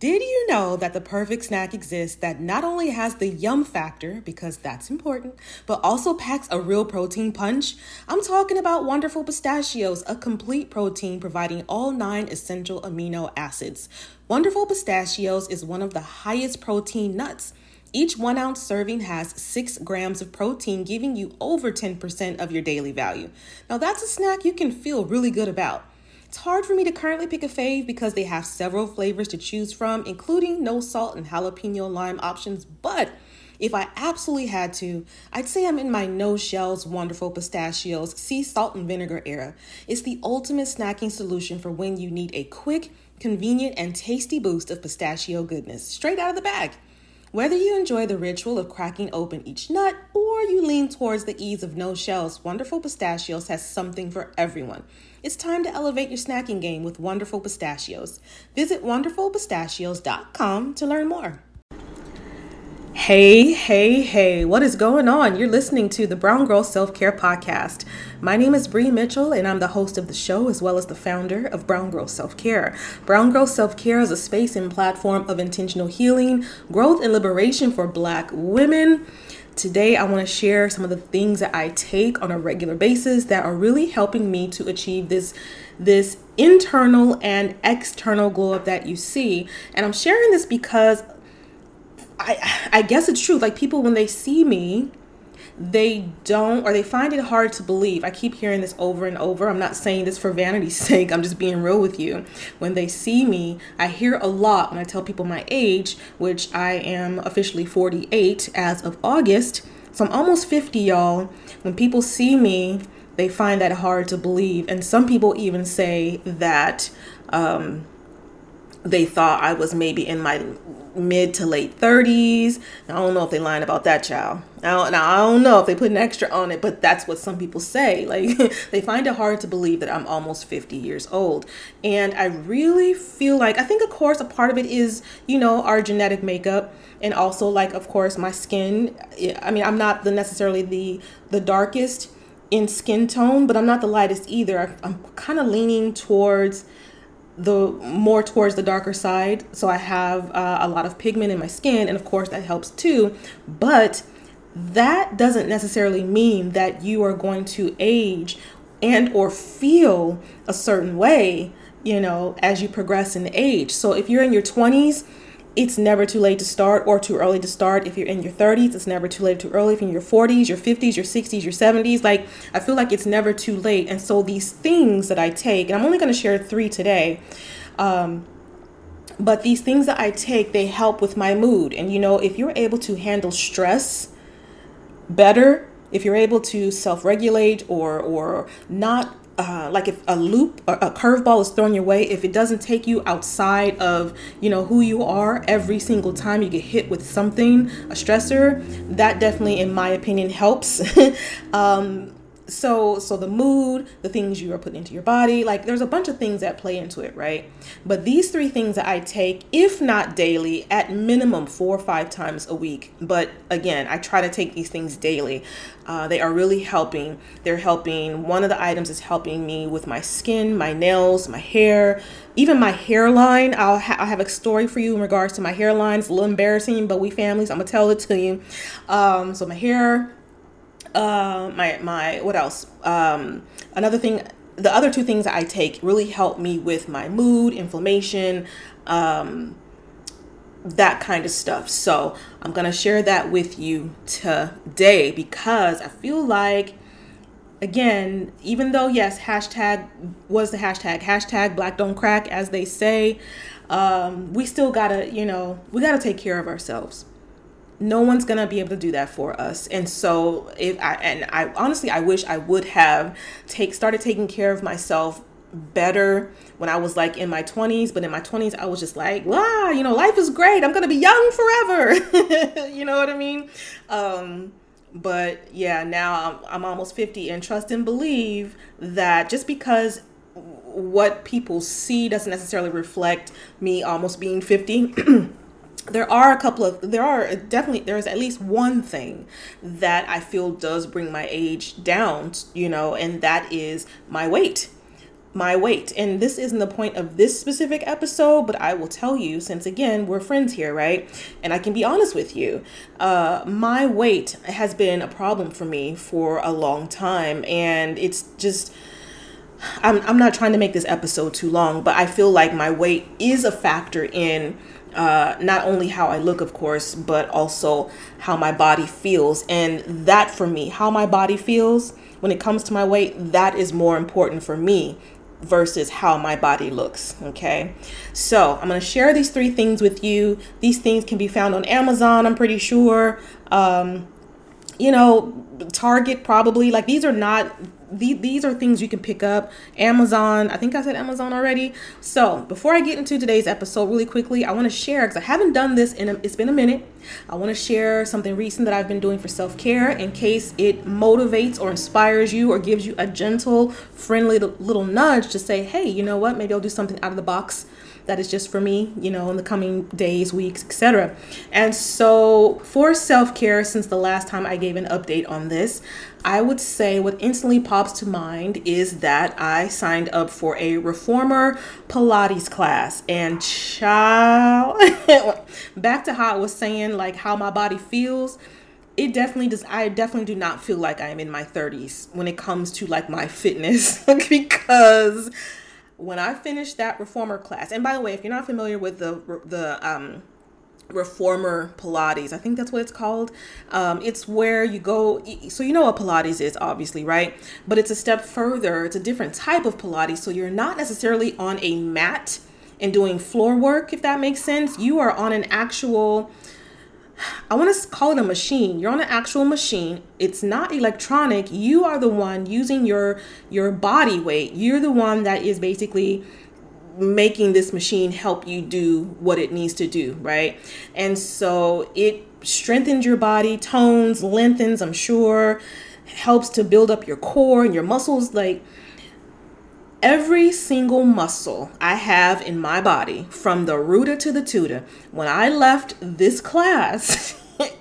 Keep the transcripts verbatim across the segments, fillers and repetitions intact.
Did you know that the perfect snack exists that not only has the yum factor, because that's important, but also packs a real protein punch? I'm talking about Wonderful Pistachios, a complete protein providing all nine essential amino acids. Wonderful Pistachios is one of the highest protein nuts. Each one ounce serving has six grams of protein, giving you over ten percent of your daily value. Now that's a snack you can feel really good about. It's hard for me to currently pick a fave because they have several flavors to choose from, including no salt and jalapeno lime options. But if I absolutely had to, I'd say I'm in my no shells Wonderful Pistachios sea salt and vinegar era. It's the ultimate snacking solution for when you need a quick, convenient, and tasty boost of pistachio goodness straight out of the bag. Whether you enjoy the ritual of cracking open each nut or you lean towards the ease of no shells, Wonderful Pistachios has something for everyone. It's time to elevate your snacking game with Wonderful Pistachios. Visit wonderful pistachios dot com to learn more. Hey, hey, hey, what is going on? You're listening to the Brown Girl Self-Care Podcast. My name is Bree Mitchell, and I'm the host of the show, as well as the founder of Brown Girl Self-Care. Brown Girl Self-Care is a space and platform of intentional healing, growth, and liberation for Black women. Today, I want to share some of the things that I take on a regular basis that are really helping me to achieve this, this internal and external glow up that you see. And I'm sharing this because I, I guess it's true. Like, people, when they see me, they don't, or they find it hard to believe. I keep hearing this over and over. I'm not saying this for vanity's sake. I'm just being real with you. When they see me, I hear a lot when I tell people my age, which I am officially forty-eight as of August. So I'm almost fifty, y'all. When people see me, they find that hard to believe. And some people even say that um, they thought I was maybe in my mid to late thirties. I don't know if they lying about that, child. Now, now I don't know if they put an extra on it, but that's what some people say. Like, they find it hard to believe that I'm almost fifty years old. And I really feel like, I think, of course, a part of it is, you know, our genetic makeup. And also, like, of course, my skin. I mean, I'm not the necessarily the the darkest in skin tone, but I'm not the lightest either. I'm kind of leaning towards the more towards the darker side. So I have uh, a lot of pigment in my skin, and of course that helps too. But that doesn't necessarily mean that you are going to age and or feel a certain way, you know, as you progress in age. So if you're in your twenties, it's never too late to start or too early to start. If you're in your thirties, it's never too late, too early. If you're in your forties, your fifties, your sixties, your seventies, like, I feel like it's never too late. And so these things that I take, and I'm only going to share three today, um, but these things that I take, they help with my mood. And, you know, if you're able to handle stress better, if you're able to self-regulate or, or not, Uh, like if a loop or a curveball is thrown your way, if it doesn't take you outside of, you know, who you are every single time you get hit with something, a stressor, that definitely, in my opinion, helps. um, so, so the mood, the things you are putting into your body, like, there's a bunch of things that play into it, right? But these three things that I take, if not daily, at minimum four or five times a week. But again, I try to take these things daily. Uh, they are really helping. They're helping. One of the items is helping me with my skin, my nails, my hair, even my hairline. I'll, ha- I'll have a story for you in regards to my hairline. It's a little embarrassing, but we families, I'm gonna tell it to you. Um, so my hair, uh, my my what else? Um, another thing. The other two things that I take really help me with my mood, inflammation, um, that kind of stuff. So I'm going to share that with you today because I feel like, again, even though, yes, hashtag was the hashtag, hashtag Black Don't Crack, as they say, um, we still gotta, you know, we gotta take care of ourselves. No one's going to be able to do that for us. And so if I, and I honestly, I wish I would have take, started taking care of myself better when I was like in my twenties. But in my twenties, I was just like, wow, you know, life is great. I'm going to be young forever. You know what I mean? Um, but yeah, now I'm, I'm almost fifty, and trust and believe that just because what people see doesn't necessarily reflect me almost being fifty. There are a couple of, there are definitely, there's at least one thing that I feel does bring my age down, you know, and that is my weight. my weight. And this isn't the point of this specific episode, but I will tell you, since again, we're friends here, right? And I can be honest with you. Uh, my weight has been a problem for me for a long time. And it's just, I'm, I'm not trying to make this episode too long, but I feel like my weight is a factor in uh, not only how I look, of course, but also how my body feels. And that for me, how my body feels when it comes to my weight, that is more important for me versus how my body looks. Okay. So I'm going to share these three things with you. These things can be found on Amazon, I'm pretty sure. Um, you know, Target probably. Like, these are not, these, these are things you can pick up. Amazon, I think I said Amazon already. So before I get into today's episode really quickly, I want to share, because I haven't done this in a, it's been a minute. I want to share something recent that I've been doing for self-care in case it motivates or inspires you or gives you a gentle, friendly little nudge to say, hey, you know what, maybe I'll do something out of the box that is just for me, you know, in the coming days, weeks, et cetera. And so for self-care, since the last time I gave an update on this, I would say what instantly pops to mind is that I signed up for a reformer Pilates class. And child, back to how I was saying, like how my body feels. It definitely does. I definitely do not feel like I am in my thirties when it comes to like my fitness, because when I finished that reformer class, and by the way, if you're not familiar with the the um, reformer Pilates, I think that's what it's called. Um, it's where you go. So you know what Pilates is, obviously, right? But it's a step further. It's a different type of Pilates. So you're not necessarily on a mat and doing floor work, if that makes sense. You are on an actual, I want to call it a machine. You're on an actual machine. It's not electronic. You are the one using your your body weight. You're the one that is basically making this machine help you do what it needs to do, right? And so it strengthens your body, tones, lengthens, I'm sure, helps to build up your core and your muscles. Like, every single muscle I have in my body, from the rooter to the tutor, when I left this class,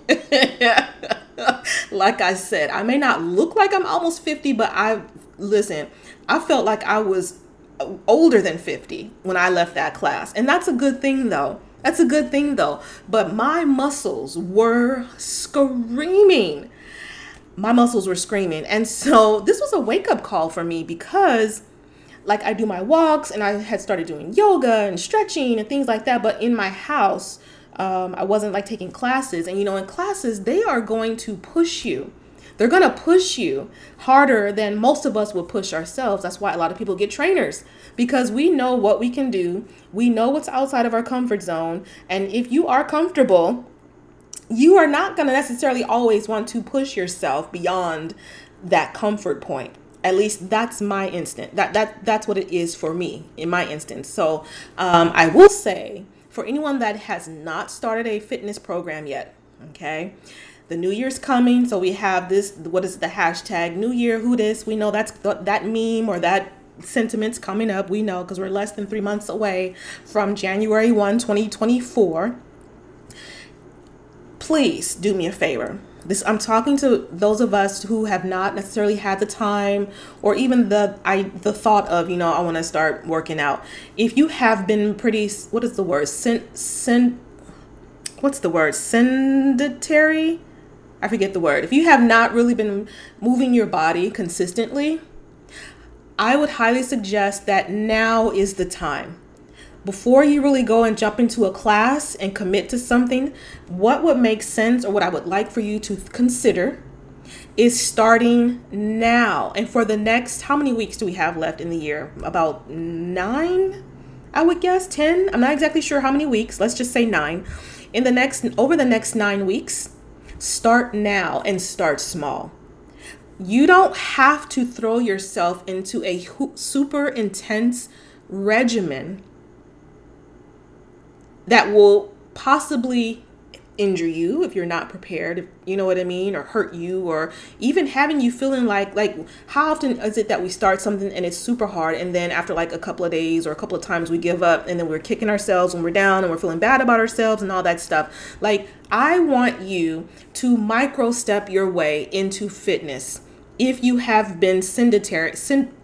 like I said, I may not look like I'm almost fifty, but I, listen, I felt like I was older than fifty when I left that class. And that's a good thing though. That's a good thing though. But my muscles were screaming. My muscles were screaming. And so this was a wake-up call for me, because like I do my walks and I had started doing yoga and stretching and things like that. But in my house, um, I wasn't like taking classes. And, you know, in classes, they are going to push you. They're going to push you harder than most of us would push ourselves. That's why a lot of people get trainers, because we know what we can do. We know what's outside of our comfort zone. And if you are comfortable, you are not going to necessarily always want to push yourself beyond that comfort point. At least that's my instinct. That that that's what it is for me in my instance. So um, I will say, for anyone that has not started a fitness program yet, okay, the new year's coming. So we have this, what is the hashtag New Year, who this? We know that's th- that meme or that sentiment's coming up. We know, because we're less than three months away from January first, twenty twenty-four. Please do me a favor. This, I'm talking to those of us who have not necessarily had the time or even the I the thought of, you know, I want to start working out. If you have been pretty, what is the word? Sen, sen, what's the word? Sedentary? I forget the word. If you have not really been moving your body consistently, I would highly suggest that now is the time. Before you really go and jump into a class and commit to something, what would make sense, or what I would like for you to consider, is starting now. And for the next, how many weeks do we have left in the year? About nine, I would guess, ten. I'm not exactly sure how many weeks. Let's just say nine. In the next, over the next nine weeks, start now and start small. You don't have to throw yourself into a super intense regimen that will possibly injure you if you're not prepared, you know what I mean, or hurt you, or even having you feeling like, like how often is it that we start something and it's super hard, and then after like a couple of days or a couple of times we give up, and then we're kicking ourselves when we're down and we're feeling bad about ourselves and all that stuff. Like, I want you to micro step your way into fitness. If you have been sedentary,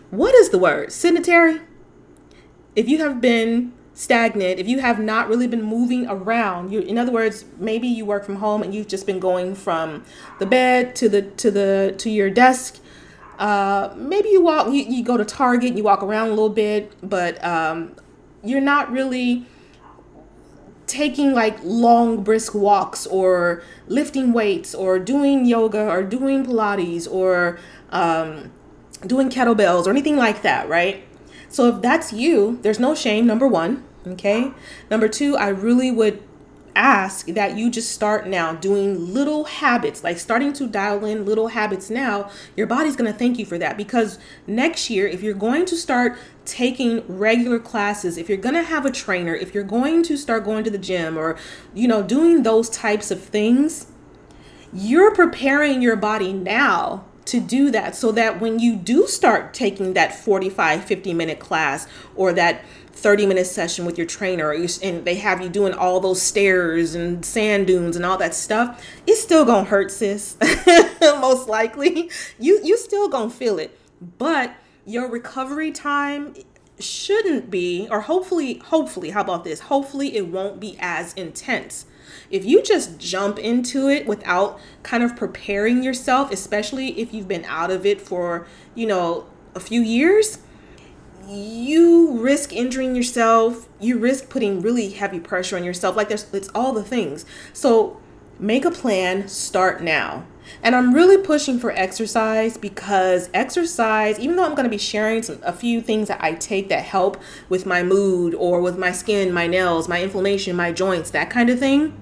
what is the word? Sedentary? If you have been stagnant, if you have not really been moving around, you, in other words, maybe you work from home and you've just been going from the bed to the to the to your desk. Uh, maybe you walk, you, you go to Target and you walk around a little bit, but um, you're not really taking like long brisk walks or lifting weights or doing yoga or doing Pilates or um, doing kettlebells or anything like that, right? So if that's you, there's no shame, number one, okay? Number two, I really would ask that you just start now doing little habits, like starting to dial in little habits now. Your body's going to thank you for that, because next year, if you're going to start taking regular classes, if you're going to have a trainer, if you're going to start going to the gym or, you know, doing those types of things, you're preparing your body now to do that, so that when you do start taking that forty-five, fifty minute class or that thirty minute session with your trainer, and they have you doing all those stairs and sand dunes and all that stuff, it's still gonna hurt, sis. Most likely you you still gonna feel it, but your recovery time shouldn't be, or hopefully hopefully how about this hopefully it won't be as intense. If you just jump into it without kind of preparing yourself, especially if you've been out of it for, you know, a few years, you risk injuring yourself. You risk putting really heavy pressure on yourself. Like there's, it's all the things. So make a plan, start now. And I'm really pushing for exercise, because exercise, even though I'm going to be sharing some, a few things that I take that help with my mood or with my skin, my nails, my inflammation, my joints, that kind of thing,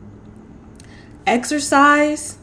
exercise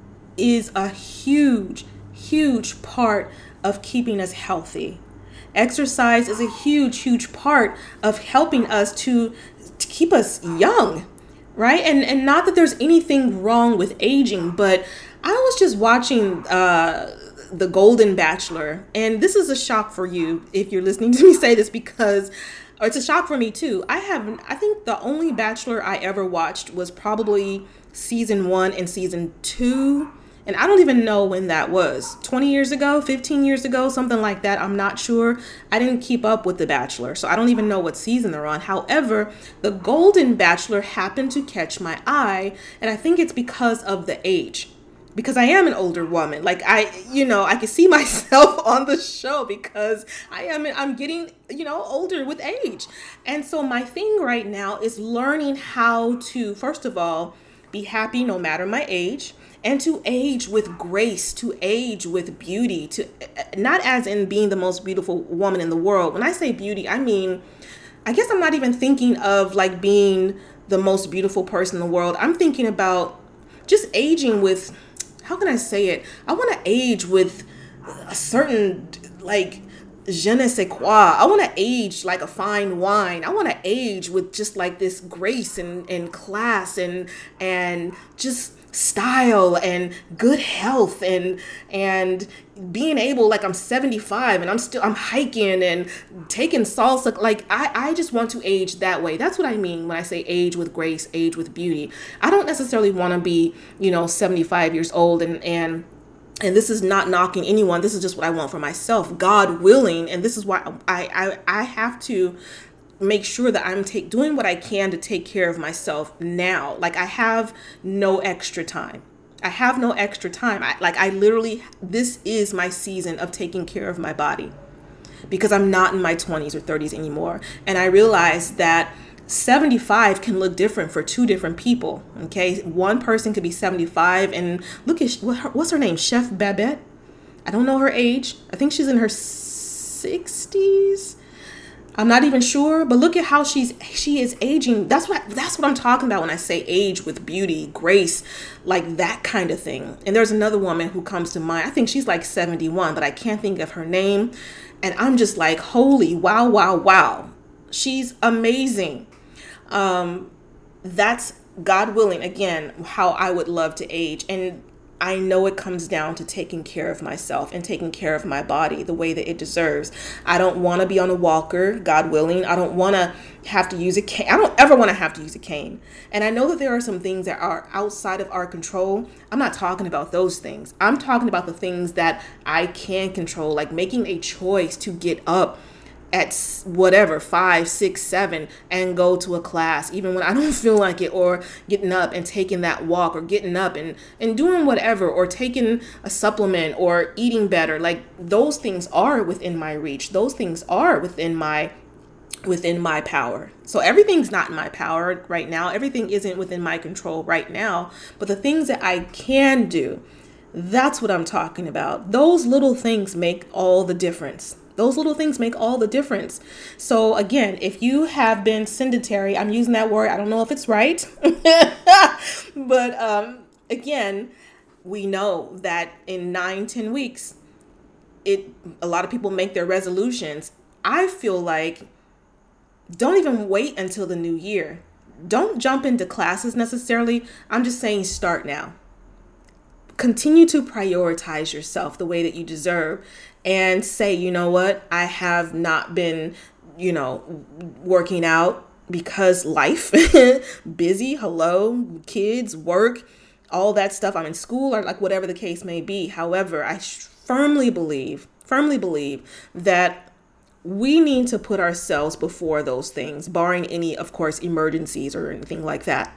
is a huge, huge part of keeping us healthy. Exercise is a huge, huge part of helping us to, to keep us young, right? And and not that there's anything wrong with aging, but I was just watching uh, The Golden Bachelor, and this is a shock for you if you're listening to me say this, because or it's a shock for me too. I have, I think the only Bachelor I ever watched was probably season one and season two. And I don't even know when that was. twenty years ago, fifteen years ago, something like that. I'm not sure. I didn't keep up with The Bachelor, so I don't even know what season they're on. However, The Golden Bachelor happened to catch my eye, and I think it's because of the age. Because I am an older woman. Like I, you know, I can see myself on the show because I am, I'm getting, you know, older with age. And so my thing right now is learning how to, first of all, be happy no matter my age, and to age with grace, to age with beauty, to not as in being the most beautiful woman in the world. When I say beauty, I mean, I guess I'm not even thinking of like being the most beautiful person in the world. I'm thinking about just aging with, how can I say it? I want to age with a certain like je ne sais quoi. I want to age like a fine wine. I want to age with just like this grace and, and class and and just style and good health and and being able, like I'm seventy-five and I'm still I'm hiking and taking salsa. Like I, I just want to age that way. That's what I mean when I say age with grace, age with beauty. I don't necessarily want to be, you know, seventy-five years old and and and this is not knocking anyone. This is just what I want for myself, God willing. And this is why I I, I have to make sure that I'm take, doing what I can to take care of myself now. Like I have no extra time. I have no extra time. I, like I literally, this is my season of taking care of my body, because I'm not in my twenties or thirties anymore. And I realized that seventy-five can look different for two different people. Okay. One person could be seventy-five and look at, what's her name? Chef Babette. I don't know her age. I think she's in her sixties. I'm not even sure, but look at how she's she is aging. That's what that's what I'm talking about when I say age with beauty, grace, like that kind of thing. And there's another woman who comes to mind. I think she's like seventy-one, but I can't think of her name. And I'm just like, holy wow, wow, wow. She's amazing. Um, that's God willing, again, how I would love to age. And I know it comes down to taking care of myself and taking care of my body the way that it deserves. I don't want to be on a walker, God willing. I don't want to have to use a cane. I don't ever want to have to use a cane. And I know that there are some things that are outside of our control. I'm not talking about those things. I'm talking about the things that I can control, like making a choice to get up at whatever, five, six, seven, and go to a class, even when I don't feel like it, or getting up and taking that walk, or getting up and, and doing whatever, or taking a supplement, or eating better. Like, those things are within my reach. Those things are within my within my power. So everything's not in my power right now. Everything isn't within my control right now. But the things that I can do, that's what I'm talking about. Those little things make all the difference. Those little things make all the difference. So again, if you have been sedentary, I'm using that word, I don't know if it's right, but um, again, we know that in nine, ten weeks, it a lot of people make their resolutions. I feel like don't even wait until the new year. Don't jump into classes necessarily. I'm just saying start now. Continue to prioritize yourself the way that you deserve, and say, you know what, I have not been, you know, working out because life, busy, hello, kids, work, all that stuff. I'm in school, or like whatever the case may be. However, I firmly believe, firmly believe that we need to put ourselves before those things, barring any, of course, emergencies or anything like that.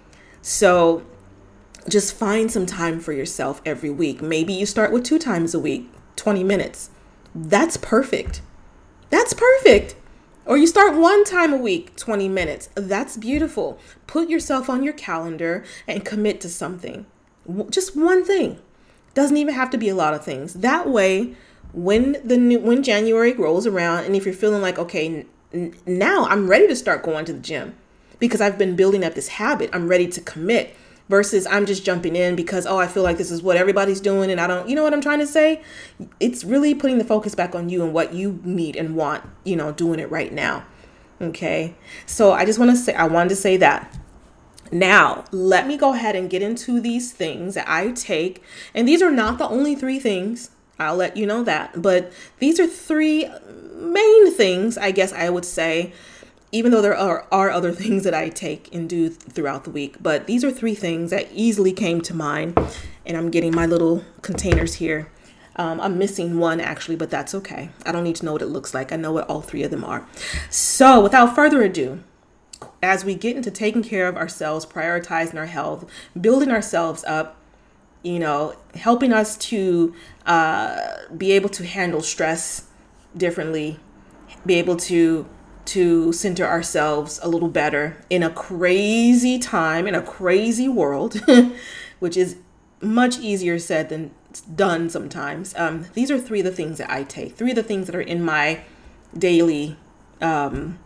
So just find some time for yourself every week. Maybe you start with two times a week, twenty minutes. That's perfect. That's perfect. Or you start one time a week, twenty minutes. That's beautiful. Put yourself on your calendar and commit to something. Just one thing. Doesn't even have to be a lot of things. That way, when the new, when January rolls around, and if you're feeling like, okay, n- now I'm ready to start going to the gym because I've been building up this habit, I'm ready to commit, versus I'm just jumping in because, oh, I feel like this is what everybody's doing and I don't, you know what I'm trying to say? It's really putting the focus back on you and what you need and want, you know, doing it right now. Okay. So I just want to say, I wanted to say that. Now, let me go ahead and get into these things that I take. And these are not the only three things. I'll let you know that. But these are three main things, I guess I would say, even though there are, are other things that I take and do th- throughout the week. But these are three things that easily came to mind. And I'm getting my little containers here. Um, I'm missing one actually, but that's okay. I don't need to know what it looks like. I know what all three of them are. So without further ado, as we get into taking care of ourselves, prioritizing our health, building ourselves up, you know, helping us to uh, be able to handle stress differently, be able to to center ourselves a little better in a crazy time, in a crazy world, which is much easier said than done sometimes. Um, these are three of the things that I take, three of the things that are in my daily um,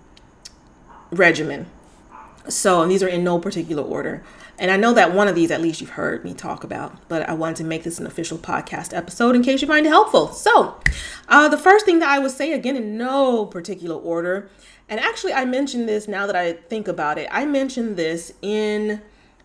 regimen. So, and these are in no particular order. And I know that one of these, at least you've heard me talk about, but I wanted to make this an official podcast episode in case you find it helpful. So uh, the first thing that I would say, again, in no particular order, and actually I mentioned this now that I think about it, I mentioned this in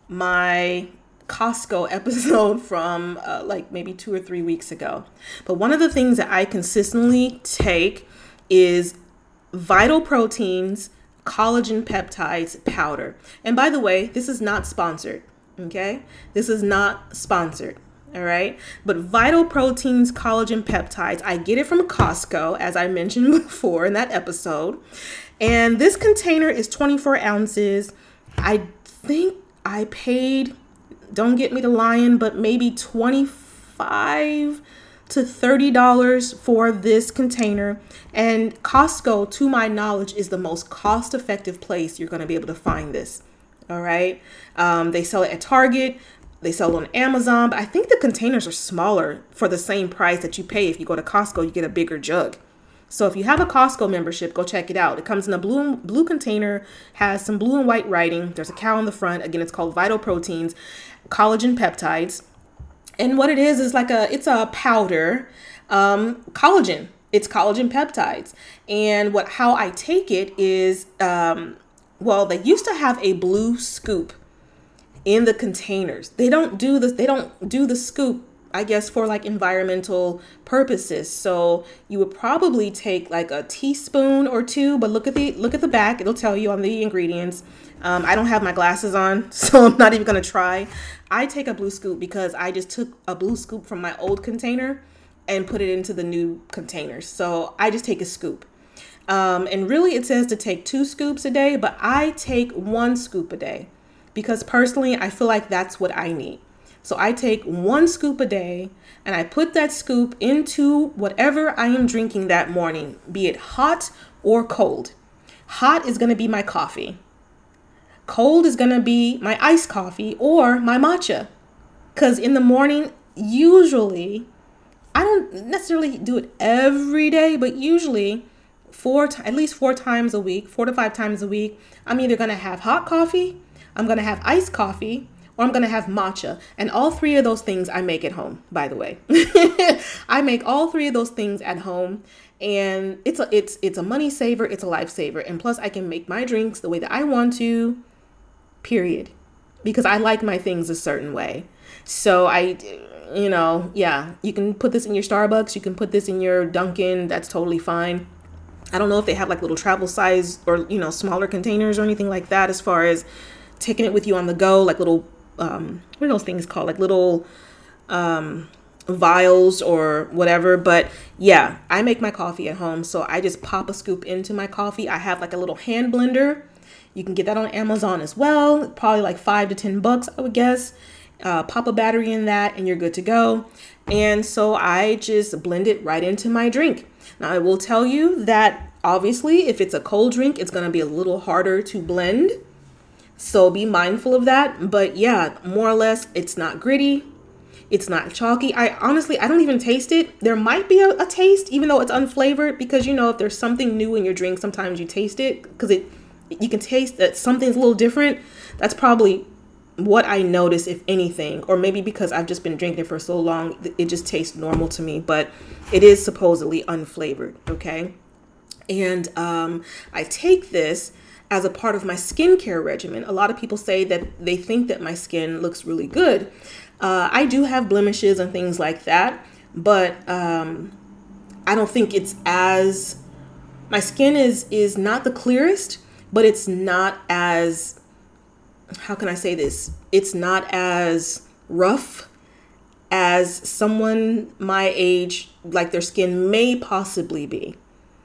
my Costco episode from uh, like maybe two or three weeks ago. But one of the things that I consistently take is Vital Proteins collagen peptides powder. And by the way, this is not sponsored. Okay. This is not sponsored. All right. But Vital Proteins collagen peptides, I get it from Costco, as I mentioned before in that episode. And this container is twenty-four ounces. I think I paid, don't get me to lying, but maybe twenty-five to thirty dollars for this container. And Costco, to my knowledge, is the most cost-effective place you're going to be able to find this. All right. Um, they sell it at Target. They sell it on Amazon. But I think the containers are smaller for the same price that you pay if you go to Costco. You get a bigger jug. So if you have a Costco membership, go check it out. It comes in a blue blue container, has some blue and white writing. There's a cow on the front. Again, it's called Vital Proteins collagen peptides. And what it is is like a, it's a powder, um, collagen. It's collagen peptides. And what, how I take it is, um, well, they used to have a blue scoop. in the containers. They don't do this. They don't do the scoop, I guess, for like environmental purposes. So you would probably take like a teaspoon or two, but look at the look at the back. It'll tell you on the ingredients. Um, I don't have my glasses on, so I'm not even gonna try. I take a blue scoop because I just took a blue scoop from my old container and put it into the new containers. So I just take a scoop. Um, and really it says to take two scoops a day, but I take one scoop a day because personally I feel like that's what I need. So I take one scoop a day and I put that scoop into whatever I am drinking that morning, be it hot or cold. Hot is going to be my coffee. Cold is going to be my iced coffee or my matcha. Because in the morning, usually, I don't necessarily do it every day, but usually four, t- at least four times a week, four to five times a week, I'm either going to have hot coffee, I'm going to have iced coffee, or I'm going to have matcha. And all three of those things I make at home, by the way. I make all three of those things at home. And it's a, it's, it's a money saver. It's a lifesaver. And plus I can make my drinks the way that I want to, period. Because I like my things a certain way. So I, you know, yeah, you can put this in your Starbucks. You can put this in your Dunkin'. That's totally fine. I don't know if they have like little travel size or, you know, smaller containers or anything like that as far as taking it with you on the go, like little, um, what are those things called? Like little um, vials or whatever. But yeah, I make my coffee at home. So I just pop a scoop into my coffee. I have like a little hand blender. You can get that on Amazon as well. Probably like five to ten bucks, I would guess. Uh, pop a battery in that and you're good to go. And so I just blend it right into my drink. Now I will tell you that obviously if it's a cold drink, it's going to be a little harder to blend. So be mindful of that. But yeah, more or less, it's not gritty. It's not chalky. I honestly, I don't even taste it. There might be a, a taste, even though it's unflavored, because, you know, if there's something new in your drink, sometimes you taste it because it, you can taste that something's a little different. That's probably what I notice, if anything, or maybe because I've just been drinking for so long, it just tastes normal to me, but it is supposedly unflavored. Okay. And um, I take this as a part of my skincare regimen. A lot of people say that they think that my skin looks really good. Uh, I do have blemishes and things like that, but um, I don't think it's as, my skin is, is not the clearest, but it's not as, how can I say this? It's not as rough as someone my age, like their skin may possibly be.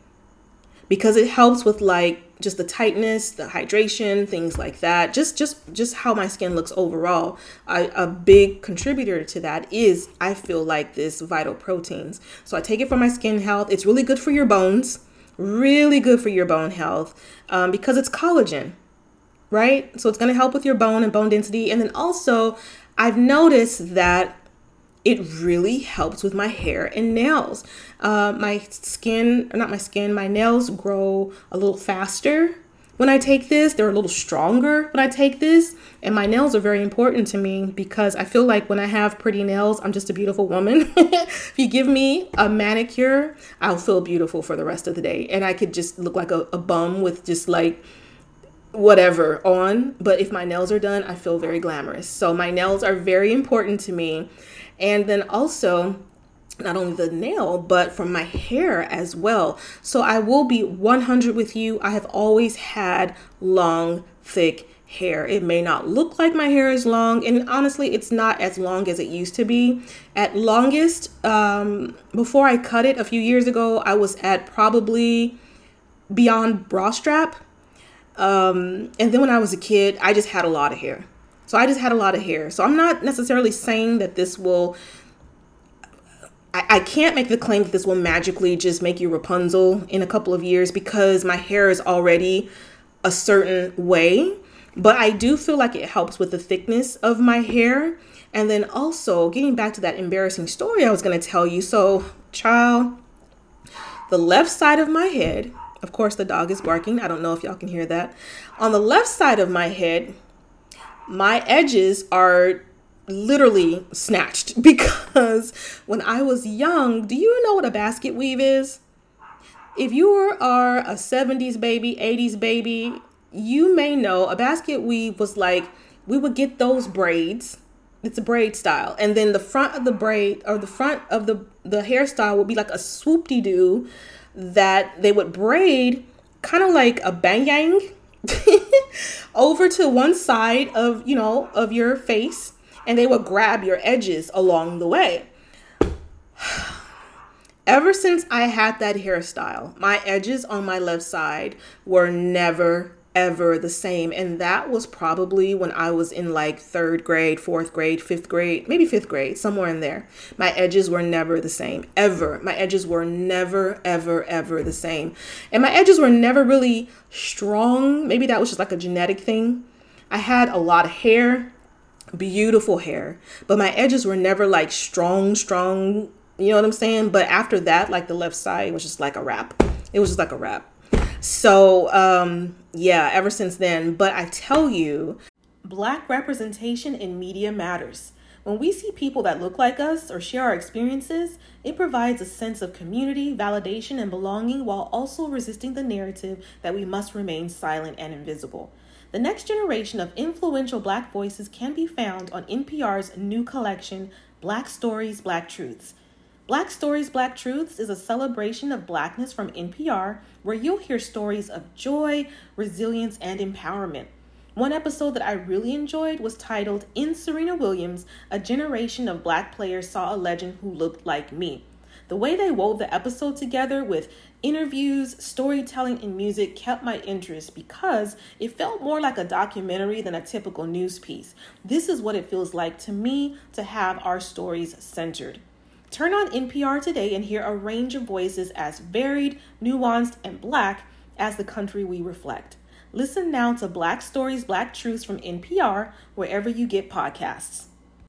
Because it helps with like just the tightness, the hydration, things like that. Just just, just how my skin looks overall. I, a big contributor to that is I feel like this Vital Proteins. So I take it for my skin health. It's really good for your bones. Really good for your bone health um, because it's collagen, right? So it's going to help with your bone and bone density. And then also I've noticed that it really helps with my hair and nails. Uh, my skin, not my skin, my nails grow a little faster when I take this. They're a little stronger when I take this. And my nails are very important to me because I feel like when I have pretty nails, I'm just a beautiful woman. If you give me a manicure, I'll feel beautiful for the rest of the day. And I could just look like a, a bum with just like whatever on. But if my nails are done, I feel very glamorous. So my nails are very important to me. And then also, not only the nail, but from my hair as well. So I will be one hundred with you. I have always had long, thick hair. It may not look like my hair is long. And honestly, it's not as long as it used to be. At longest, um, before I cut it a few years ago, I was at probably beyond bra strap. Um, and then when I was a kid, I just had a lot of hair. So I just had a lot of hair. So I'm not necessarily saying that this will, I, I can't make the claim that this will magically just make you Rapunzel in a couple of years because my hair is already a certain way. But I do feel like it helps with the thickness of my hair. And then also getting back to that embarrassing story I was going to tell you. So child, the left side of my head, of course, the dog is barking. I don't know if y'all can hear that. On the left side of my head, my edges are literally snatched because when I was young, do you know what a basket weave is? If you are a seventies baby, eighties baby, you may know a basket weave was like we would get those braids. It's a braid style. And then the front of the braid or the front of the, the hairstyle would be like a swoop-de-doo that they would braid kind of like a bang-yang over to one side of, you know, of your face. And they would grab your edges along the way. Ever since I had that hairstyle, my edges on my left side were never, ever the same. And that was probably when I was in like third grade, fourth grade, fifth grade, maybe fifth grade, somewhere in there. My edges were never the same, ever. My edges were never, ever, ever the same. And my edges were never really strong. Maybe that was just like a genetic thing. I had a lot of hair, beautiful hair, but my edges were never like strong, strong. You know what I'm saying? But after that, like the left side was just like a wrap. It was just like a wrap. So, um, yeah, ever since then. But I tell you, Black representation in media matters. When we see people that look like us or share our experiences, it provides a sense of community, validation, and belonging while also resisting the narrative that we must remain silent and invisible. The next generation of influential Black voices can be found on N P R's new collection, Black Stories, Black Truths. Black Stories, Black Truths is a celebration of Blackness from N P R, where you'll hear stories of joy, resilience, and empowerment. One episode that I really enjoyed was titled In Serena Williams, a generation of Black players saw a legend who looked like me. The way they wove the episode together with interviews, storytelling, and music kept my interest because it felt more like a documentary than a typical news piece. This is what it feels like to me to have our stories centered. Turn on N P R today and hear a range of voices as varied, nuanced, and Black as the country we reflect. Listen now to Black Stories, Black Truths from N P R wherever you get podcasts.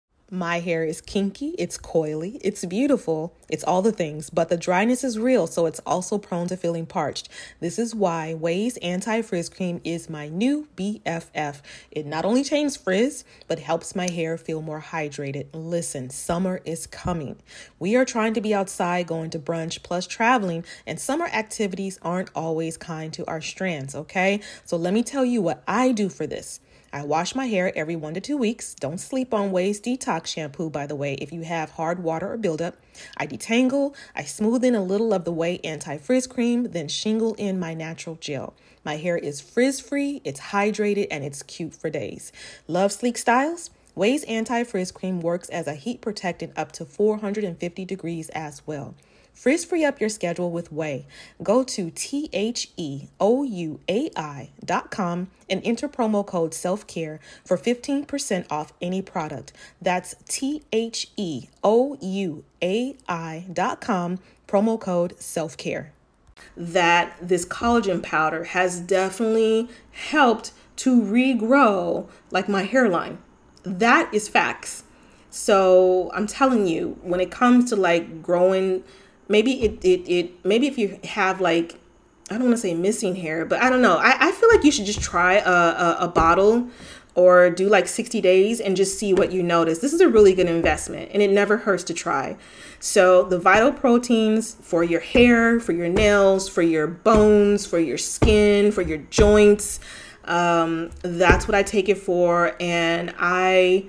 My hair is kinky, it's coily, it's beautiful, it's all the things, but the dryness is real, so it's also prone to feeling parched. This is why Ouai's Anti-Frizz Cream is my new B F F. It not only changes frizz, but helps my hair feel more hydrated. Listen, summer is coming. We are trying to be outside, going to brunch, plus traveling, and summer activities aren't always kind to our strands, okay? So let me tell you what I do for this. I wash my hair every one to two weeks. Don't sleep on Ouai's Detox Shampoo, by the way, if you have hard water or buildup. I detangle, I smooth in a little of the Ouai Anti-Frizz Cream, then shingle in my natural gel. My hair is frizz-free, it's hydrated, and it's cute for days. Love sleek styles? Ouai's Anti-Frizz Cream works as a heat protectant up to four hundred fifty degrees as well. Frizz free up your schedule with Ouai. Go to T H E O U A I dot com and enter promo code SELFCARE for fifteen percent off any product. That's T H E O U A I dot com, promo code SELFCARE. That this collagen powder has definitely helped to regrow like my hairline. That is facts. So I'm telling you, when it comes to like growing, maybe it, it, it, maybe if you have like, I don't want to say missing hair, but I don't know. I, I feel like you should just try a, a, a bottle or do like sixty days and just see what you notice. This is a really good investment and it never hurts to try. So the Vital Proteins for your hair, for your nails, for your bones, for your skin, for your joints. Um, that's what I take it for. And I,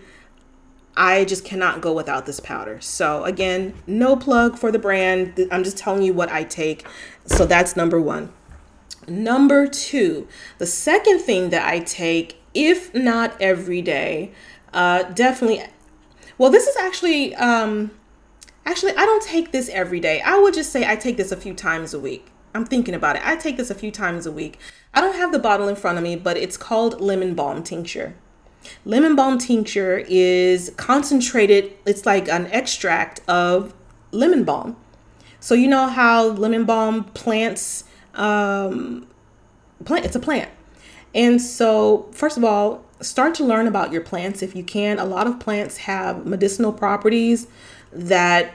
I just cannot go without this powder. So again, no plug for the brand. I'm just telling you what I take. So that's number one. Number two, the second thing that I take, if not every day, uh, definitely, well, this is actually, um, actually, I don't take this every day. I would just say I take this a few times a week. I'm thinking about it. I take this a few times a week. I don't have the bottle in front of me, but it's called lemon balm tincture. Lemon balm tincture is concentrated. It's like an extract of lemon balm. So you know how lemon balm plants, um, plant, it's a plant. And so first of all, start to learn about your plants if you can. A lot of plants have medicinal properties that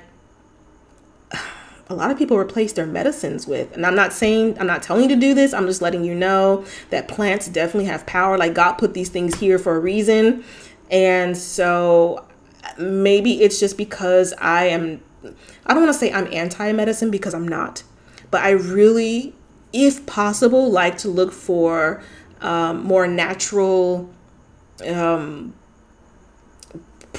a lot of people replace their medicines with. And I'm not saying, I'm not telling you to do this. I'm just letting you know that plants definitely have power. Like God put these things here for a reason. And so maybe it's just because I am, I don't want to say I'm anti-medicine because I'm not, but I really, if possible, like to look for um, more natural um,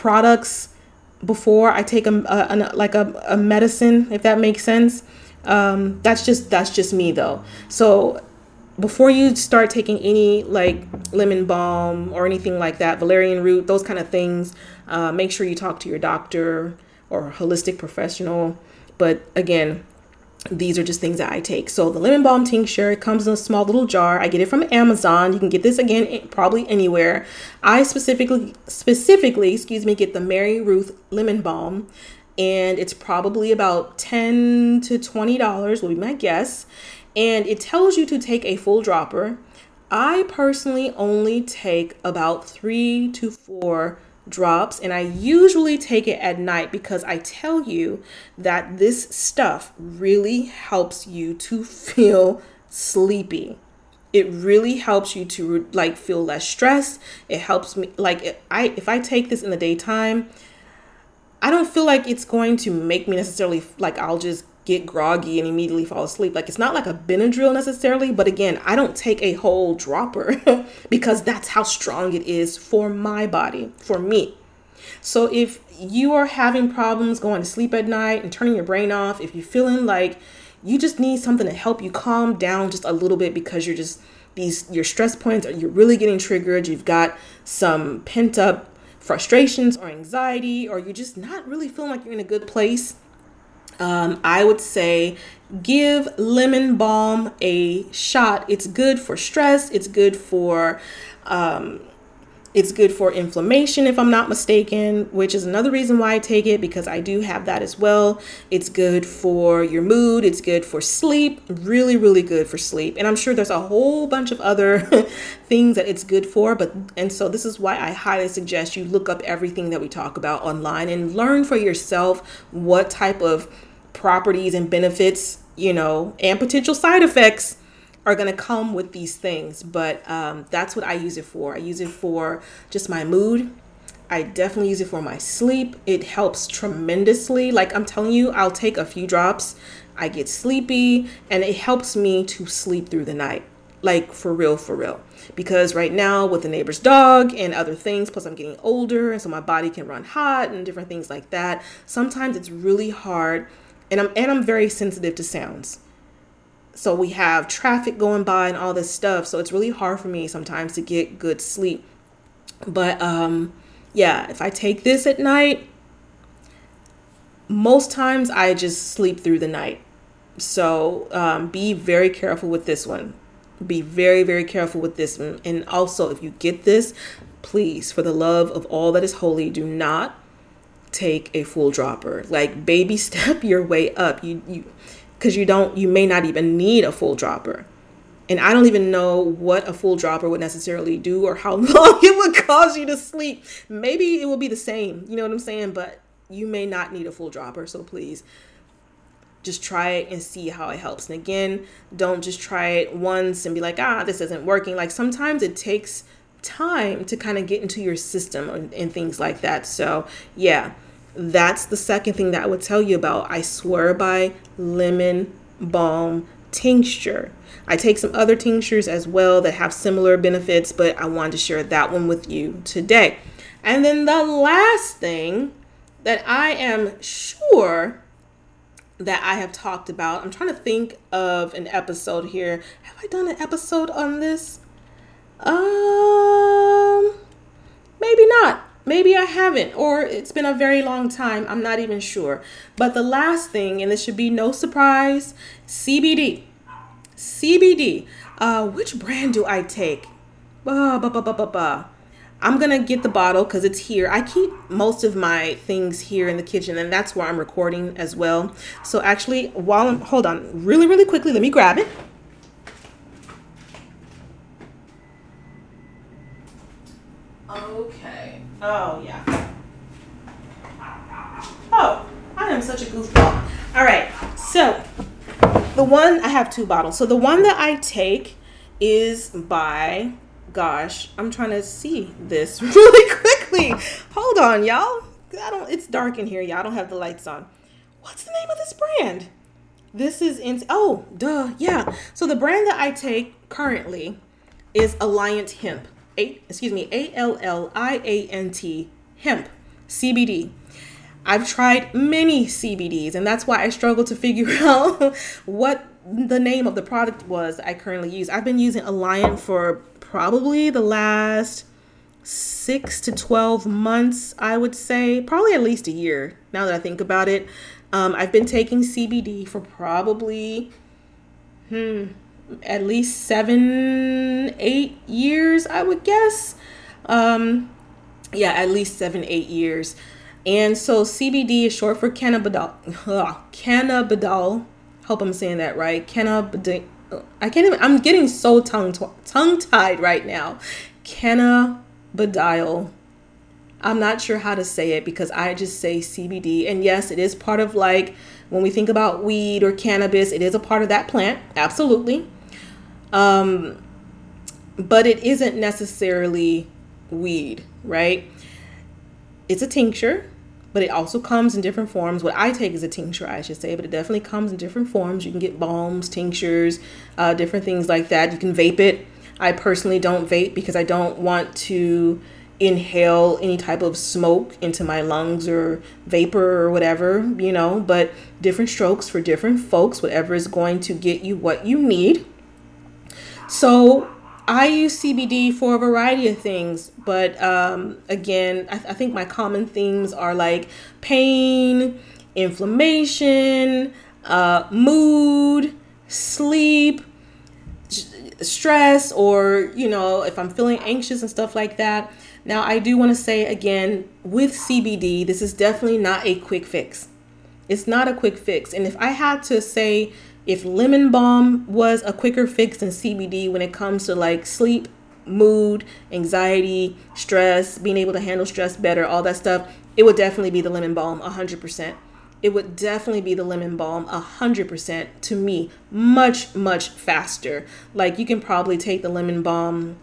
products before I take a, a, a like a, a medicine, if that makes sense. Um, that's just that's just me though. So before you start taking any like lemon balm or anything like that, valerian root, those kind of things, uh, make sure you talk to your doctor or holistic professional. But again, these are just things that I take. So the lemon balm tincture, it comes in a small little jar. I get it from Amazon. You can get this again probably anywhere. I specifically specifically, excuse me, get the Mary Ruth lemon balm, and it's probably about ten to twenty dollars will be my guess. And it tells you to take a full dropper. I personally only take about three to four drops, and I usually take it at night because I tell you that this stuff really helps you to feel sleepy. It really helps you to like feel less stressed. It helps me like if I if I take this in the daytime, I don't feel like it's going to make me necessarily like I'll just get groggy and immediately fall asleep. Like it's not like a Benadryl necessarily, but again, I don't take a whole dropper because that's how strong it is for my body, for me. So if you are having problems going to sleep at night and turning your brain off, if you're feeling like you just need something to help you calm down just a little bit because you're just these your stress points, or you're really getting triggered, you've got some pent up frustrations or anxiety, or you're just not really feeling like you're in a good place, Um, I would say give lemon balm a shot. It's good for stress. It's good for, um, it's good for inflammation, if I'm not mistaken, which is another reason why I take it, because I do have that as well. It's good for your mood. It's good for sleep. Really, really good for sleep. And I'm sure there's a whole bunch of other things that it's good for. But and so this is why I highly suggest you look up everything that we talk about online and learn for yourself what type of properties and benefits, you know, and potential side effects are going to come with these things. But um, that's what I use it for. I use it for just my mood. I definitely use it for my sleep. It helps tremendously. Like I'm telling you, I'll take a few drops. I get sleepy and it helps me to sleep through the night. Like for real, for real. Because right now with the neighbor's dog and other things, plus I'm getting older, and so my body can run hot and different things like that. Sometimes it's really hard. And I'm and I'm very sensitive to sounds. So we have traffic going by and all this stuff. So it's really hard for me sometimes to get good sleep. But um, yeah, if I take this at night, most times I just sleep through the night. So um, be very careful with this one. Be very, very careful with this one. And also, if you get this, please, for the love of all that is holy, do not take a full dropper. Like baby step your way up. You you because you don't you may not even need a full dropper. And I don't even know what a full dropper would necessarily do or how long it would cause you to sleep. Maybe it will be the same, you know what I'm saying? But you may not need a full dropper. So please just try it and see how it helps. And again, don't just try it once and be like, ah, this isn't working. Like sometimes it takes time to kind of get into your system and, and things like that. So yeah, that's the second thing that I would tell you about. I swear by lemon balm tincture. I take some other tinctures as well that have similar benefits, but I wanted to share that one with you today. And then the last thing that I am sure that I have talked about, I'm trying to think of an episode here. Have I done an episode on this? Um, maybe not. Maybe I haven't, or it's been a very long time. I'm not even sure. But the last thing, and this should be no surprise, C B D. C B D. Uh, which brand do I take? Bah, bah, bah, bah, bah, bah. I'm going to get the bottle because it's here. I keep most of my things here in the kitchen, and that's where I'm recording as well. So actually, while I'm, hold on, really, really quickly, let me grab it. Okay. Oh, yeah. Oh, I am such a goofball. All right. So the one, I have two bottles. So the one that I take is by, gosh, I'm trying to see this really quickly. Hold on, y'all. I don't, it's dark in here, y'all. I don't have the lights on. What's the name of this brand? This is in, oh, duh, yeah. So the brand that I take currently is Alliant Hemp. A, excuse me, A L L I A N T Hemp. C B D. I've tried many C B Ds, and that's why I struggle to figure out what the name of the product was I currently use. I've been using Alliant for probably the last six to twelve months, I would say, probably at least a year now that I think about it. Um, I've been taking C B D for probably hmm, at least seven, eight years, I would guess. Um, yeah, at least seven, eight years. And so C B D is short for cannabidiol. Ugh, cannabidiol. Hope I'm saying that right. Cannabidiol. I can't even. I'm getting so tongue tongue tied right now. Cannabidiol. I'm not sure how to say it because I just say C B D. And yes, it is part of, like, when we think about weed or cannabis, it is a part of that plant. Absolutely. Um, but it isn't necessarily weed, right? It's a tincture, but it also comes in different forms. What I take is a tincture, I should say, but it definitely comes in different forms. You can get balms, tinctures, uh, different things like that. You can vape it. I personally don't vape because I don't want to inhale any type of smoke into my lungs or vapor or whatever, you know, but different strokes for different folks, whatever is going to get you what you need. So I use C B D for a variety of things, but um, again, I, th- I think my common themes are like pain, inflammation, uh, mood, sleep, stress, or, you know, if I'm feeling anxious and stuff like that. Now, I do want to say again, with C B D, this is definitely not a quick fix. It's not a quick fix. And if I had to say, if lemon balm was a quicker fix than C B D when it comes to like sleep, mood, anxiety, stress, being able to handle stress better, all that stuff, it would definitely be the lemon balm one hundred percent. It would definitely be the lemon balm one hundred percent to me, much, much faster. Like, you can probably take the lemon balm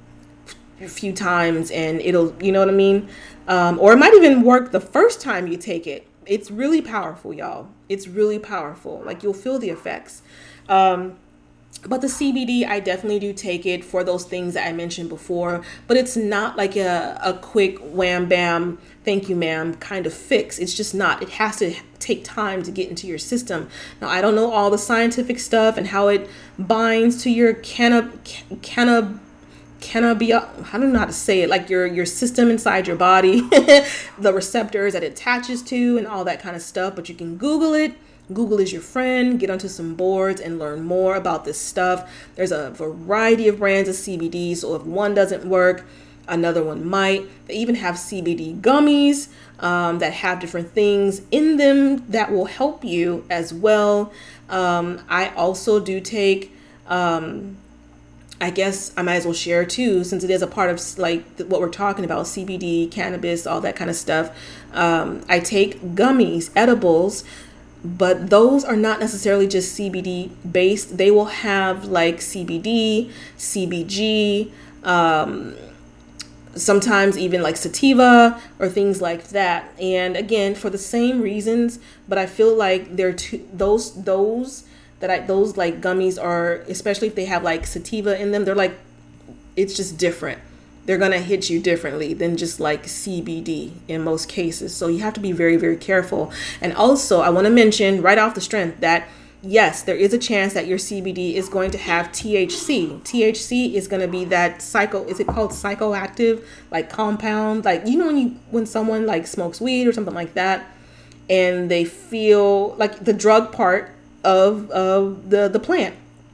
a few times and it'll, you know what I mean? Um, or it might even work the first time you take it. It's really powerful, y'all. It's really powerful. Like, you'll feel the effects. Um, but the C B D, I definitely do take it for those things that I mentioned before. But it's not like a, a quick wham bam, thank you ma'am kind of fix. It's just not. It has to take time to get into your system. Now, I don't know all the scientific stuff and how it binds to your canna, canna, cannabis, I don't know how to say it, like your your system inside your body, the receptors that it attaches to and all that kind of stuff. But you can Google it. Google is your friend. Get onto some boards and learn more about this stuff. There's a variety of brands of C B D. So if one doesn't work, another one might. They even have C B D gummies um, that have different things in them that will help you as well. Um, I also do take um, I guess I might as well share too, since it is a part of like what we're talking about, C B D, cannabis, all that kind of stuff. Um, I take gummies, edibles, but those are not necessarily just C B D based. They will have like C B D, C B G, um, sometimes even like sativa or things like that. And again, for the same reasons, but I feel like they're too, those, those, that I, those like gummies are, especially if they have like sativa in them, they're like, it's just different. They're going to hit you differently than just like C B D in most cases. So you have to be very, very careful. And also I want to mention right off the strength that yes, there is a chance that your C B D is going to have T H C. T H C is going to be that psycho, is it called psychoactive, like compound? Like, you know, when you, when someone like smokes weed or something like that, and they feel like the drug part of, of the, the plant.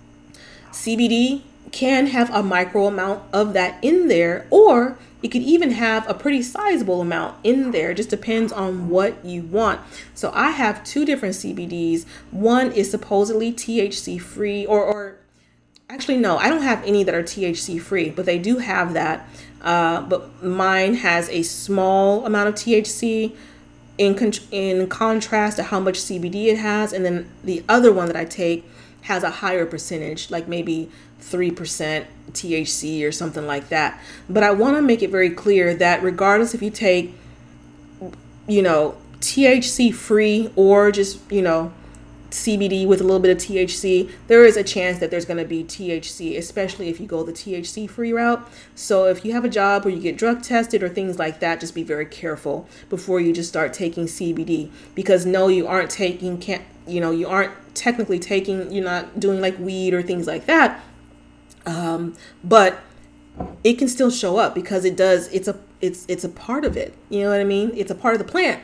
C B D can have a micro amount of that in there, or it could even have a pretty sizable amount in there. It just depends on what you want. So I have two different C B Ds. One is supposedly T H C free, or, or actually, no, I don't have any that are T H C free, but they do have that. Uh, but mine has a small amount of T H C in con- in contrast to how much C B D it has. And then the other one that I take has a higher percentage, like maybe three percent T H C or something like that. But I want to make it very clear that regardless if you take, you know, T H C free or just, you know, C B D with a little bit of T H C, there is a chance that there's going to be T H C, especially if you go the T H C free route. So if you have a job where you get drug tested or things like that, just be very careful before you just start taking C B D, because no, you aren't taking, can't, you know, you aren't technically taking, you're not doing like weed or things like that. Um, but it can still show up because it does, it's a, it's, it's a part of it. You know what I mean? It's a part of the plant.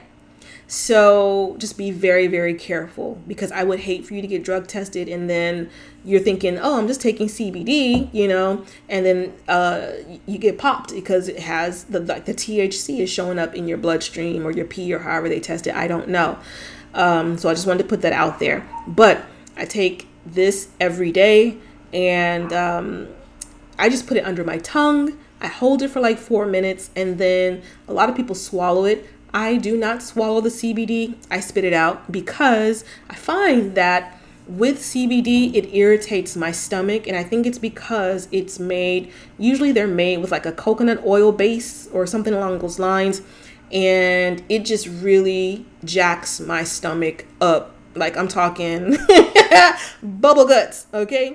So just be very, very careful, because I would hate for you to get drug tested and then you're thinking, oh, I'm just taking C B D, you know, and then uh, you get popped because it has the, like the T H C is showing up in your bloodstream or your pee or however they test it. I don't know. Um, so I just wanted to put that out there. But I take this every day, and um, I just put it under my tongue. I hold it for like four minutes and then a lot of people swallow it. I do not swallow the C B D. I spit it out because I find that with C B D, it irritates my stomach. And I think it's because it's made, usually they're made with like a coconut oil base or something along those lines. And it just really jacks my stomach up. Like I'm talking bubble guts, okay?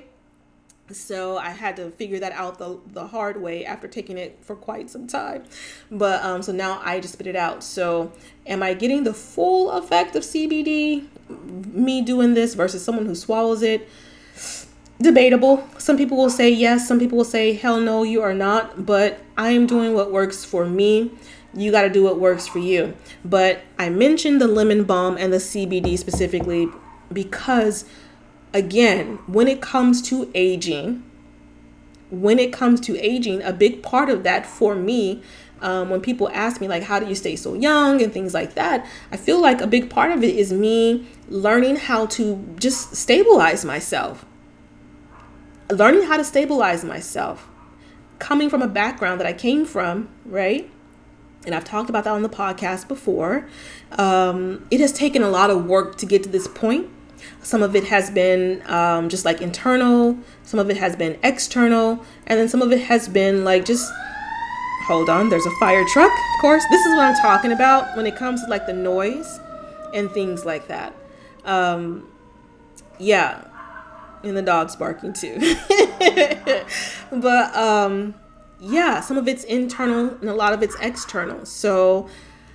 So I had to figure that out the, the hard way after taking it for quite some time. But um, so now I just spit it out. So am I getting the full effect of C B D, me doing this versus someone who swallows it? Debatable. Some people will say yes. Some people will say, hell no, you are not. But I am doing what works for me. You got to do what works for you. But I mentioned the lemon balm and the C B D specifically because, again, when it comes to aging, when it comes to aging, a big part of that for me, um, when people ask me like, how do you stay so young and things like that, I feel like a big part of it is me learning how to just stabilize myself, learning how to stabilize myself, coming from a background that I came from, right? And I've talked about that on the podcast before. Um, it has taken a lot of work to get to this point. Some of it has been um, just like internal. Some of it has been external. And then some of it has been like just, hold on, there's a fire truck. Of course, this is what I'm talking about when it comes to like the noise and things like that. Um, yeah. And the dog's barking too. But um, yeah, some of it's internal and a lot of it's external. So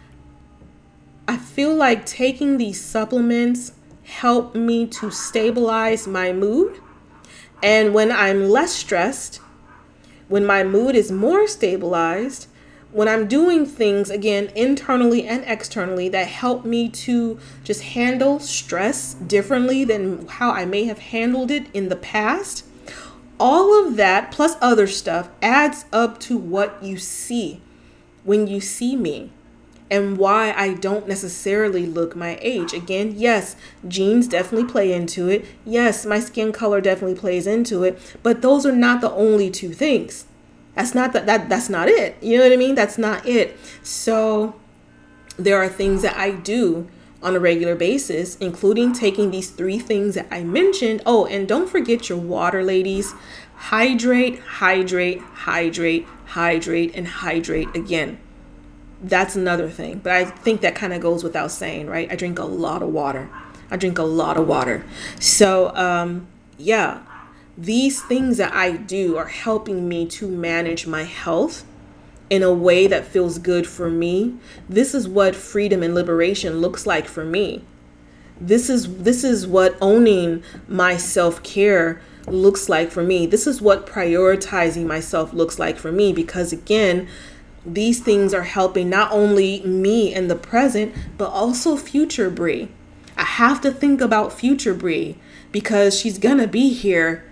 I feel like taking these supplements help me to stabilize my mood. And when I'm less stressed, when my mood is more stabilized, when I'm doing things, again, internally and externally that help me to just handle stress differently than how I may have handled it in the past, all of that plus other stuff adds up to what you see when you see me. And why I don't necessarily look my age. Again, yes, genes definitely play into it. Yes, my skin color definitely plays into it. But those are not the only two things. That's not that, that that's not it. You know what I mean? That's not it. So there are things that I do on a regular basis, including taking these three things that I mentioned. Oh, and don't forget your water, ladies. Hydrate, hydrate, hydrate, hydrate, and hydrate again. That's another thing. But I think that kind of goes without saying, right? I drink a lot of water. I drink a lot of water. So, um, yeah, these things that I do are helping me to manage my health in a way that feels good for me. This is what freedom and liberation looks like for me. This is this is what owning my self-care looks like for me. This is what prioritizing myself looks like for me, because again, these things are helping not only me in the present, but also future Bree. I have to think about future Bree because she's gonna be here,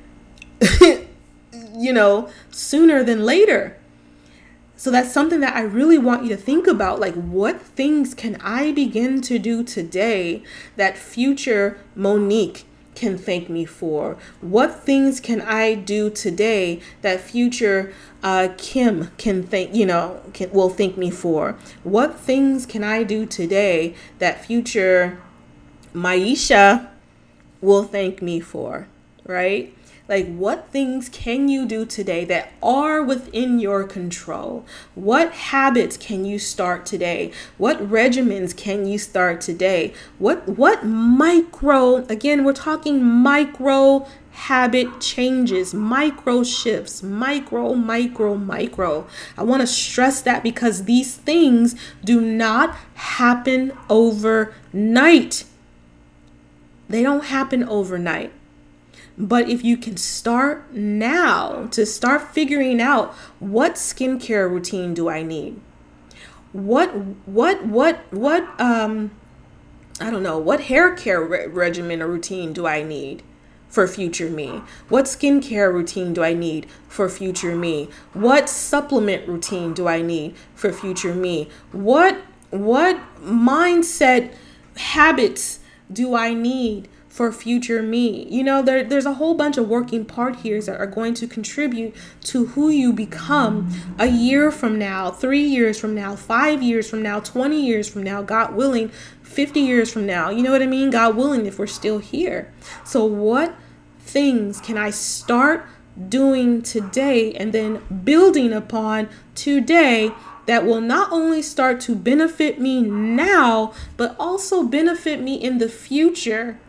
you know, sooner than later. So that's something that I really want you to think about. Like, what things can I begin to do today that future Monique can thank me for? What things can I do today that future uh, Kim can thank, you know, can, will thank me for? What things can I do today that future Maisha will thank me for, right? Like, what things can you do today that are within your control? What habits can you start today? What regimens can you start today? What what micro, again, we're talking micro habit changes, micro shifts, micro, micro, micro. I want to stress that because these things do not happen overnight. They don't happen overnight. But if you can start now to start figuring out, what skincare routine do I need? What, what, what, what, um, I don't know, what hair care re- regimen or routine do I need for future me? What skincare routine do I need for future me? What supplement routine do I need for future me? What, what mindset habits do I need for future me? You know, there, there's a whole bunch of working part here that are going to contribute to who you become a year from now, three years from now, five years from now, twenty years from now, God willing, fifty years from now. You know what I mean? God willing, if we're still here. So what things can I start doing today and then building upon today that will not only start to benefit me now, but also benefit me in the future?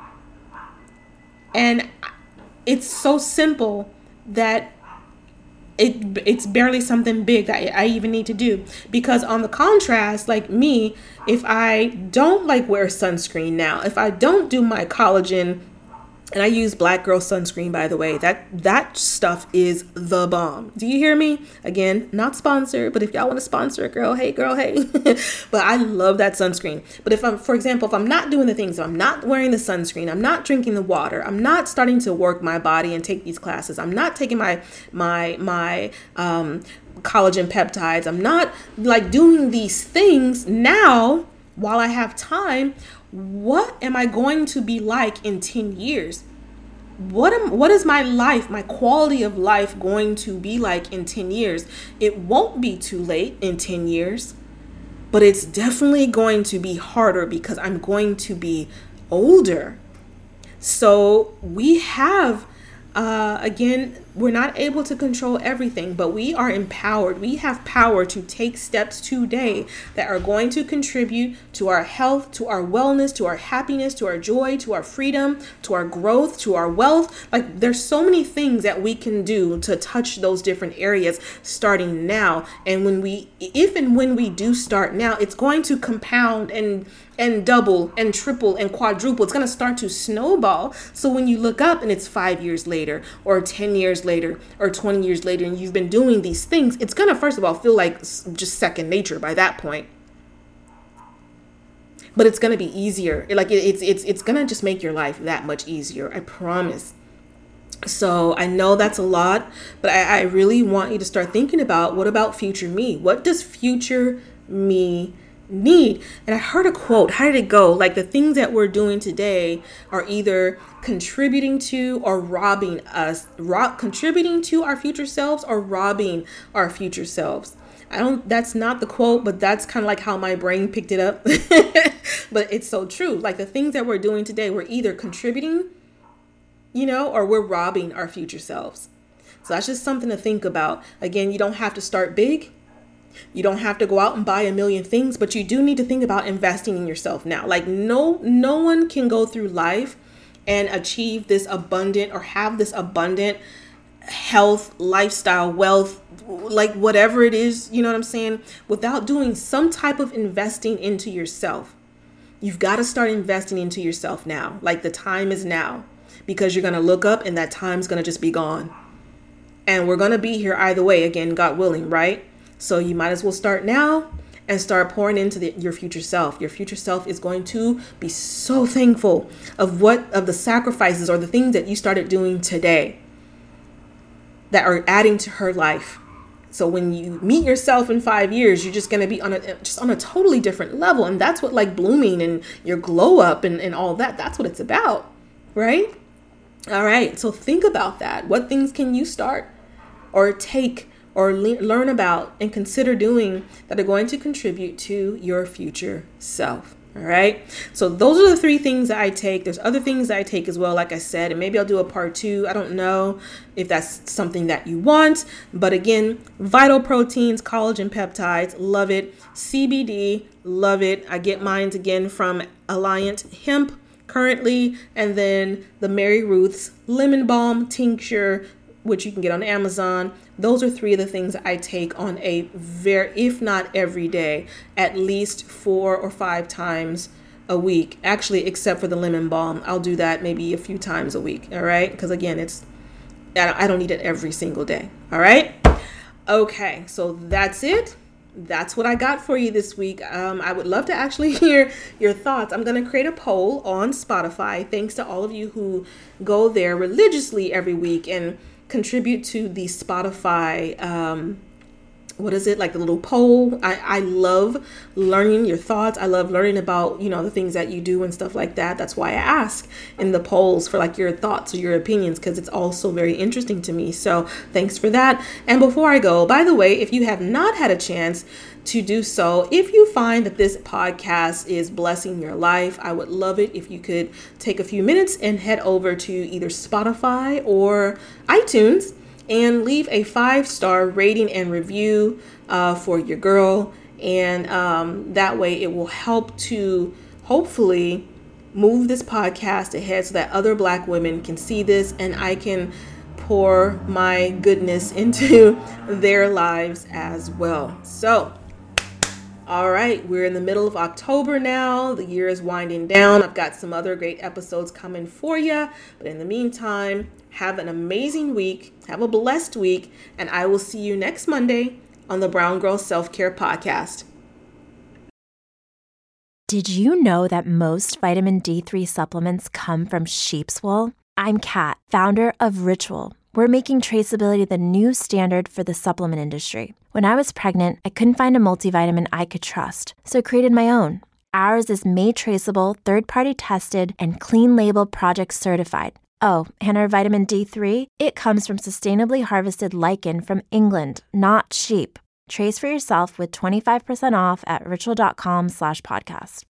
And it's so simple that it it's barely something big that I even need to do. Because on the contrast, like me, if I don't like wear sunscreen now, if I don't do my collagen, and I use Black Girl sunscreen, by the way, that that stuff is the bomb. Do you hear me? Again, not sponsored, but if y'all want to sponsor a girl, hey girl, hey. But I love that sunscreen. But if I'm, for example, if I'm not doing the things, if I'm not wearing the sunscreen, I'm not drinking the water, I'm not starting to work my body and take these classes, I'm not taking my my my um, collagen peptides, I'm not like doing these things now while I have time, what am I going to be like in ten years? What am, what is my life, my quality of life going to be like in ten years? It won't be too late in ten years, but it's definitely going to be harder because I'm going to be older. So we have, uh, again, we're not able to control everything, but we are empowered. We have power to take steps today that are going to contribute to our health, to our wellness, to our happiness, to our joy, to our freedom, to our growth, to our wealth. Like, there's so many things that we can do to touch those different areas starting now. And when we, if and when we do start now, it's going to compound and and double and triple and quadruple. It's going to start to snowball. So when you look up and it's five years later or ten years later or twenty years later and you've been doing these things, it's going to, first of all, feel like just second nature by that point. But it's going to be easier. Like it's it's it's going to just make your life that much easier. I promise. So I know that's a lot, but I, I really want you to start thinking about, what about future me? What does future me need? And I heard a quote. How did it go? Like, the things that we're doing today are either contributing to or robbing us, rob, contributing to our future selves or robbing our future selves. I don't, that's not the quote, but that's kind of like how my brain picked it up. But it's so true. Like, the things that we're doing today, we're either contributing, you know, or we're robbing our future selves. So that's just something to think about. Again, you don't have to start big. You don't have to go out and buy a million things, but you do need to think about investing in yourself now. Like, no, no one can go through life and achieve this abundant or have this abundant health, lifestyle, wealth, like whatever it is, you know what I'm saying, without doing some type of investing into yourself. You've got to start investing into yourself now. Like, the time is now, because you're going to look up and that time's going to just be gone. And we're going to be here either way, again, God willing, right? So you might as well start now and start pouring into the, your future self. Your future self is going to be so thankful of what, of the sacrifices or the things that you started doing today that are adding to her life. So when you meet yourself in five years, you're just going to be on a, just on a totally different level. And that's what, like, blooming and your glow up and, and all that, that's what it's about, right? All right. So think about that. What things can you start or take or le- learn about and consider doing that are going to contribute to your future self? All right. So those are the three things that I take. There's other things that I take as well, like I said, and maybe I'll do a part two. I don't know if that's something that you want. But again, vital proteins, collagen peptides, love it. C B D, love it. I get mine again from Alliant Hemp currently. And then the Mary Ruth's lemon balm tincture, which you can get on Amazon. Those are three of the things I take on a very, if not every day, at least four or five times a week. Actually, except for the lemon balm, I'll do that maybe a few times a week. All right. Because again, it's, I don't need it every single day. All right. Okay. So that's it. That's what I got for you this week. Um, I would love to actually hear your thoughts. I'm going to create a poll on Spotify. Thanks to all of you who go there religiously every week and contribute to the Spotify, um, what is it, like the little poll. I, I love learning your thoughts. I love learning about, you know, the things that you do and stuff like that. That's why I ask in the polls for like your thoughts or your opinions, because it's also very interesting to me. So thanks for that. And before I go, by the way, if you have not had a chance to do so, if you find that this podcast is blessing your life, I would love it if you could take a few minutes and head over to either Spotify or iTunes and leave a five-star rating and review uh, for your girl. And um, that way it will help to hopefully move this podcast ahead so that other Black women can see this and I can pour my goodness into their lives as well. So, all right, we're in the middle of October now. The year is winding down. I've got some other great episodes coming for you. But in the meantime, have an amazing week. Have a blessed week. And I will see you next Monday on the Brown Girl Self-Care Podcast. Did you know that most vitamin D three supplements come from sheep's wool? I'm Kat, founder of Ritual. We're making traceability the new standard for the supplement industry. When I was pregnant, I couldn't find a multivitamin I could trust, so I created my own. Ours is made traceable, third-party tested, and clean label project certified. Oh, and our vitamin D three, it comes from sustainably harvested lichen from England, not sheep. Trace for yourself with twenty-five percent off at ritual.com slash podcast.